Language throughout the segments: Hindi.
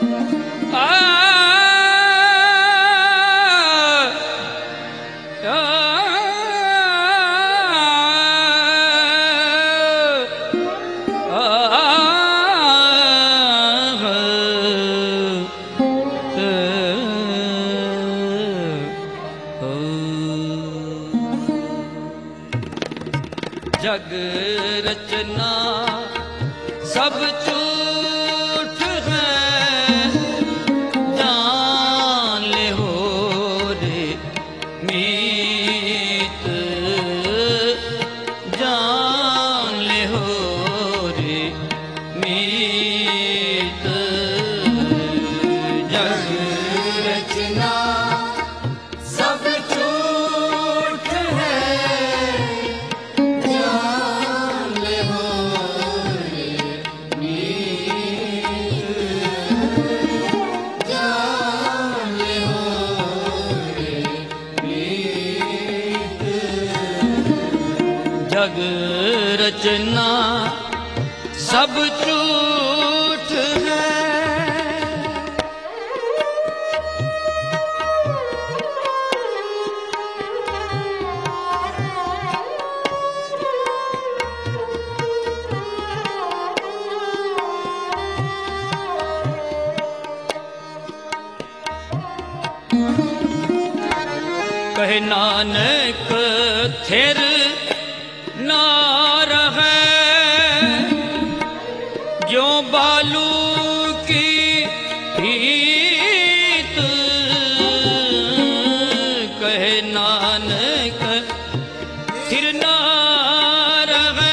जग रचना सब झूठ है, जान ले हो रे मीत, जान ले हो रे मीत। जग रचना सब झूठ है, जान ले हो रे मीत, जान ले हो रे मीत। जग रचना सब झूठ है, कहे नानक थिर ना रहे, जो बालू की प्रीत। कहे नानक थिर ना रहे,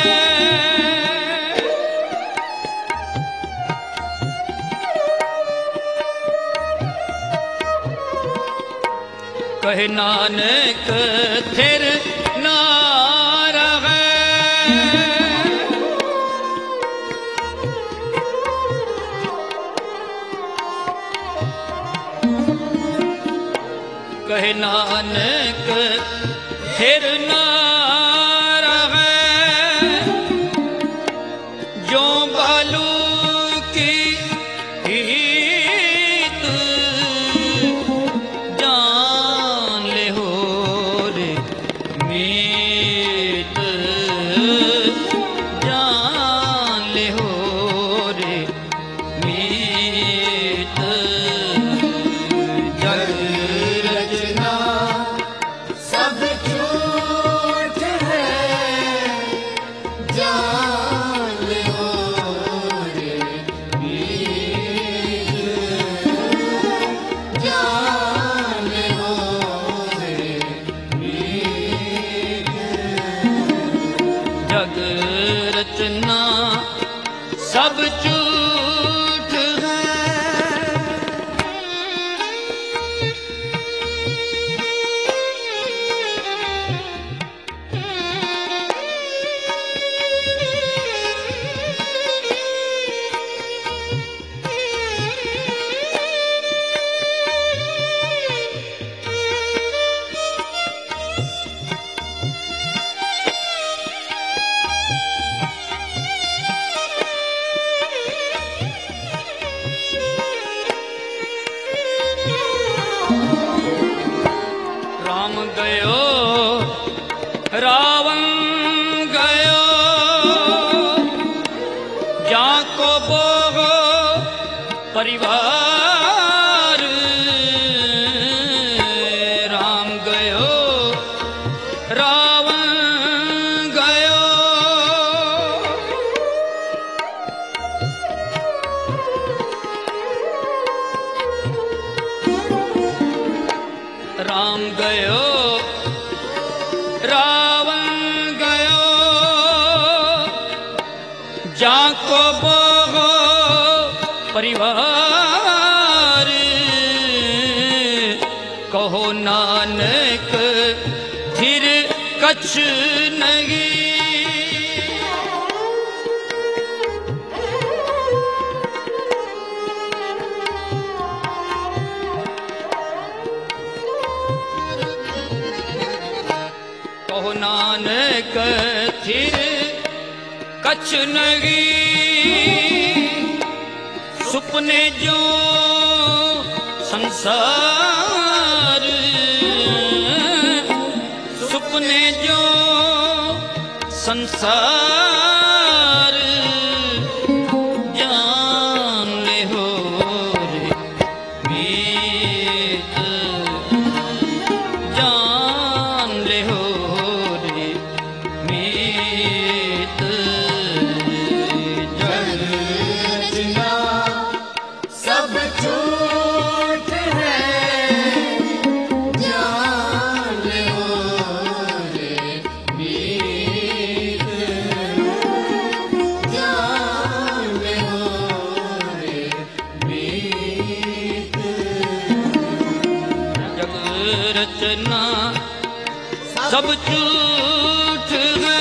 कहे नानक थिर ना रहे। कहे नानक थिर ना रहे, जो बालू की प्रीत। जान ले हो रे मीत, जान ले हो रे मीत। जग रचना सब झूठ है, जान ले हो रे मीत, जान ले हो रे मीत। जग रचना सब झूठ है, राम गयो रावण गयो, जाको बोहो परिवार। राम गयो रावण गयो, राम गयो रावण गयो, जाको बोहो परिवार। कहो नानक फिर कछ नहीं, कहो नानक फिर कछ नहीं। सुप सुपने जो संसार, सुपने जो संसार, जान ले हो रे मीत, जान ले हो रे मीत। जग रचना सब झूठ है, जान लो रे मीत, जान लो रे मीत। जग रचना सब झूठ है,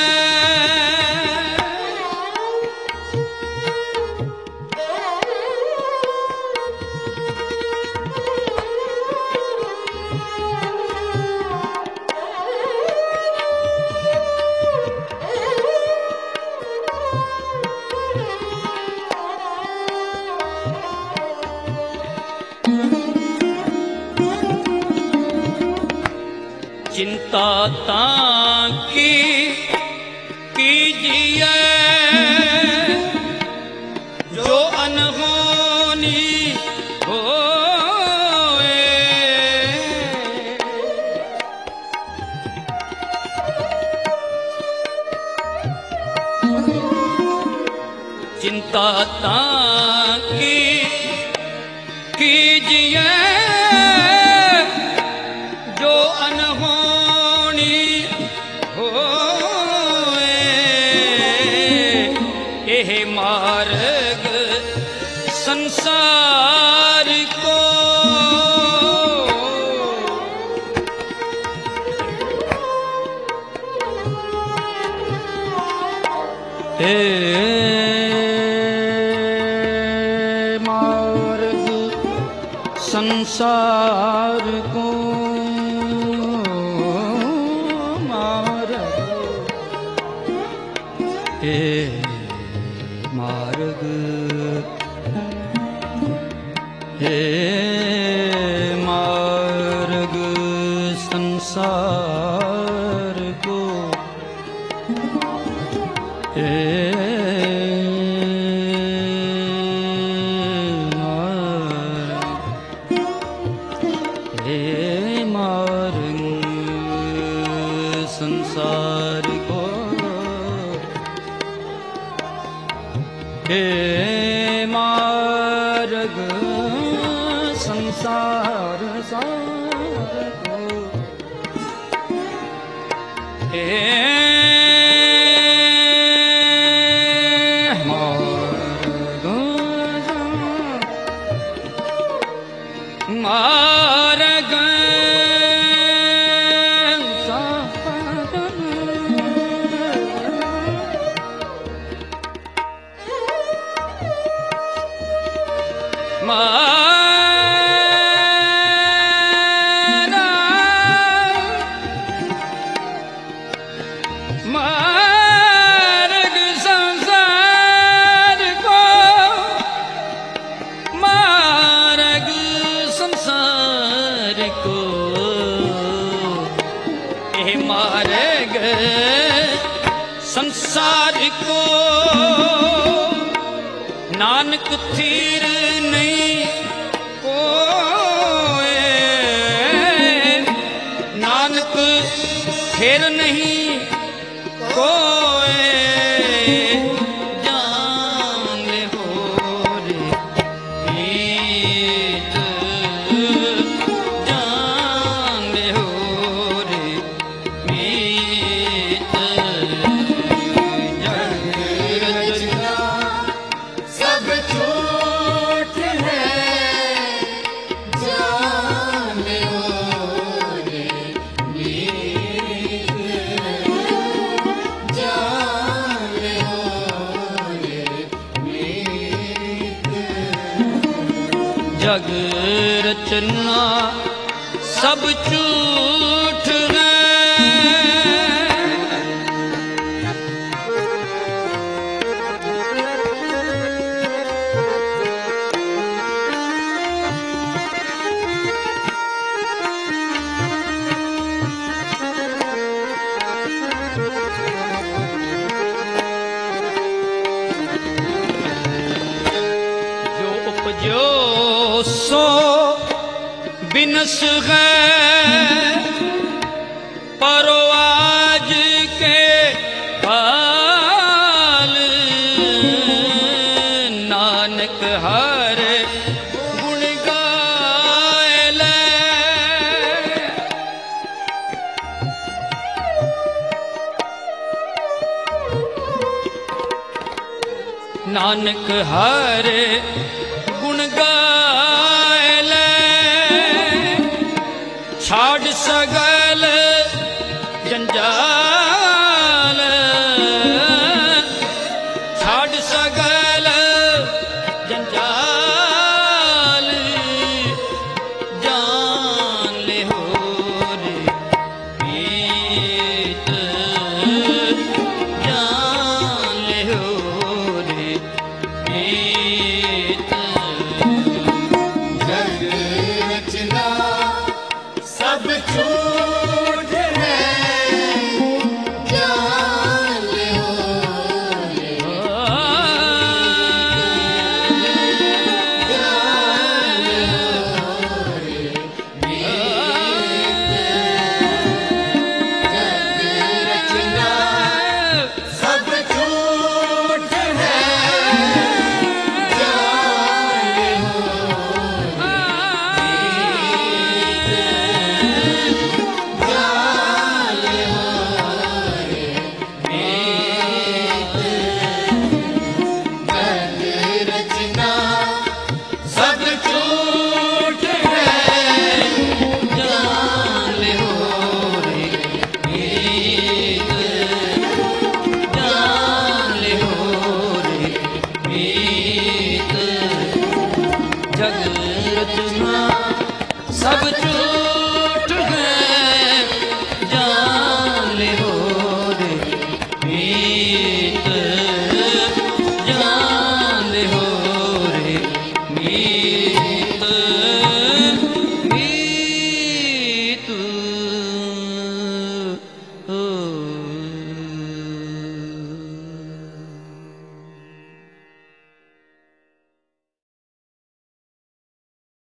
चिंता ताकि कीजिए जो अनहोनी होए, चिंता ताकि कीजिए जो अनहोनी होए, यह मार्ग संसार को मार्ग संसार को मार्ग, हे मार्ग संसार को, हे मार्ग संसार को, हे मार्ग संसार सार को, हे मार्ग मार्ग मार्ग संसार को, मार्ग संसार को, ये मार्ग संसार को, नानक थीर नहीं कोए, नानक थेर नहीं कोए, जान ले हो रे मीत, जान ले हो रे मीत। जग रचना सब झूठ है, जान लो रे मीत, जान लो रे मीत। जग रचना सब झूठ है, पायो सो बिनस गए परो आज के हाल नानक हरे गुण गाए ले नानक हरे